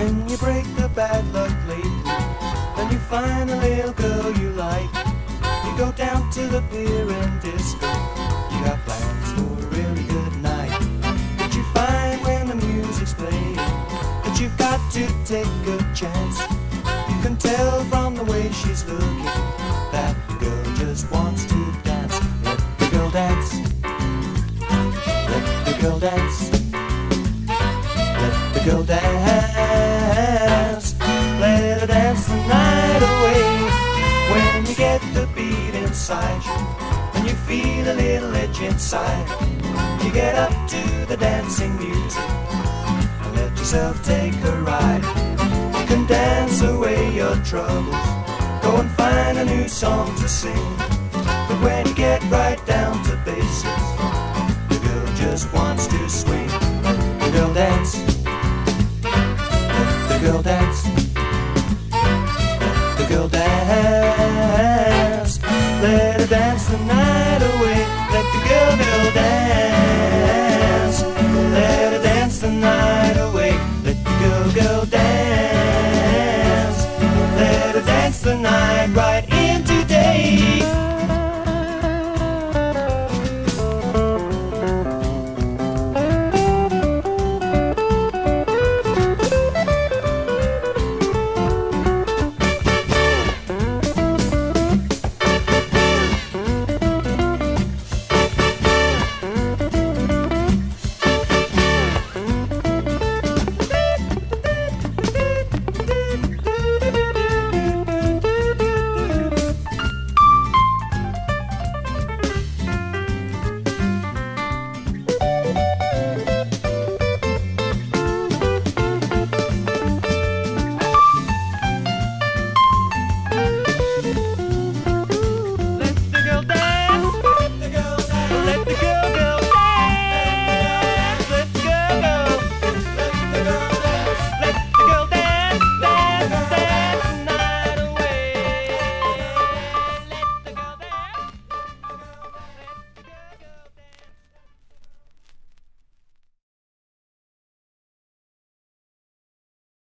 When you break the bad luck lately, and you find a little girl you like, you go down to the pier and disco. You got plans for a really good night. But you find when the music's playing that you've got to take a chance. You can tell from the way she's looking that the girl just wants to dance. Let the girl dance. Let the girl dance. Let the girl dance. Let her dance the night away. When you get the beat inside you and you feel a little itch inside, you get up to the dancing music and let yourself take a ride. You can dance away your troubles, go and find a new song to sing. But when you get right down to basics, the girl just wants to swing. Let the girl dance. Let the girl dance. Let the girl dance. Let her dance the night away. Let the girl dance. Let her dance the night away. Let the girl dance. Let her dance the night